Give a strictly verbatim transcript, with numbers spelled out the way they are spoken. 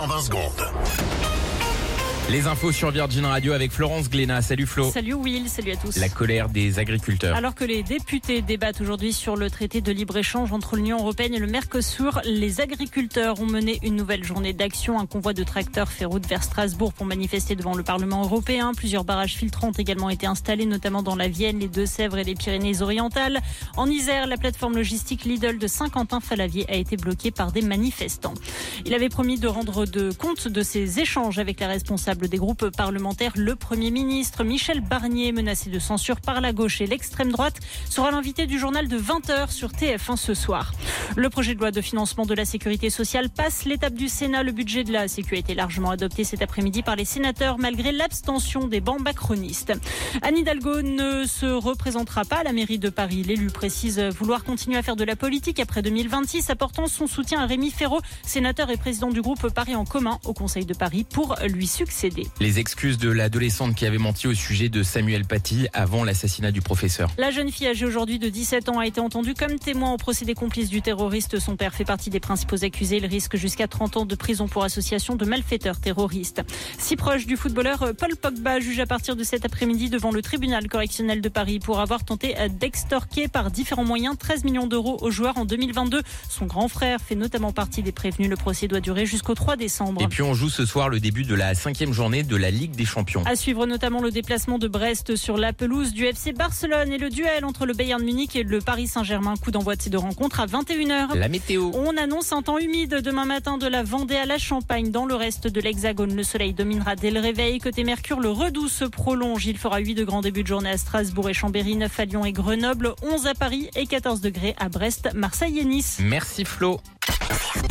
en vingt secondes. Les infos sur Virgin Radio avec Florence Glénat. Salut Flo. Salut Will, salut à tous. La colère des agriculteurs. Alors que les députés débattent aujourd'hui sur le traité de libre-échange entre l'Union européenne et le Mercosur, les agriculteurs ont mené une nouvelle journée d'action. Un convoi de tracteurs fait route vers Strasbourg pour manifester devant le Parlement européen. Plusieurs barrages filtrants ont également été installés, notamment dans la Vienne, les Deux-Sèvres et les Pyrénées-Orientales. En Isère, la plateforme logistique Lidl de Saint-Quentin-Fallavier a été bloquée par des manifestants. Il avait promis de rendre de compte de ses échanges avec les responsables des groupes parlementaires. Le Premier ministre Michel Barnier, menacé de censure par la gauche et l'extrême droite, sera l'invité du journal de vingt heures sur T F un ce soir. Le projet de loi de financement de la sécurité sociale passe l'étape du Sénat. Le budget de la Sécu a été largement adopté cet après-midi par les sénateurs malgré l'abstention des bancs macronistes. Anne Hidalgo ne se représentera pas à la mairie de Paris. L'élu précise vouloir continuer à faire de la politique après deux mille vingt-six, apportant son soutien à Rémi Féraud, sénateur et président du groupe Paris en commun au Conseil de Paris, pour lui succéder. Les excuses de l'adolescente qui avait menti au sujet de Samuel Paty avant l'assassinat du professeur. La jeune fille âgée aujourd'hui de dix-sept ans a été entendue comme témoin au procédé complice du terroriste. Son père fait partie des principaux accusés. Il risque jusqu'à trente ans de prison pour association de malfaiteurs terroristes. Si proche du footballeur Paul Pogba, juge à partir de cet après-midi devant le tribunal correctionnel de Paris pour avoir tenté d'extorquer par différents moyens treize millions d'euros aux joueurs en deux mille vingt-deux. Son grand frère fait notamment partie des prévenus. Le procès doit durer jusqu'au trois décembre. Et puis on joue ce soir le début de la cinquième journée de la Ligue des Champions. À suivre notamment le déplacement de Brest sur la pelouse du F C Barcelone et le duel entre le Bayern Munich et le Paris Saint-Germain. Coup d'envoi de ces deux rencontres à vingt et une heures. La météo. On annonce un temps humide demain matin de la Vendée à la Champagne. Dans le reste de l'Hexagone, le soleil dominera dès le réveil. Côté Mercure, le redoux se prolonge. Il fera huit degrés en début de journée à Strasbourg et Chambéry, neuf à Lyon et Grenoble, onze à Paris et quatorze degrés à Brest, Marseille et Nice. Merci Flo.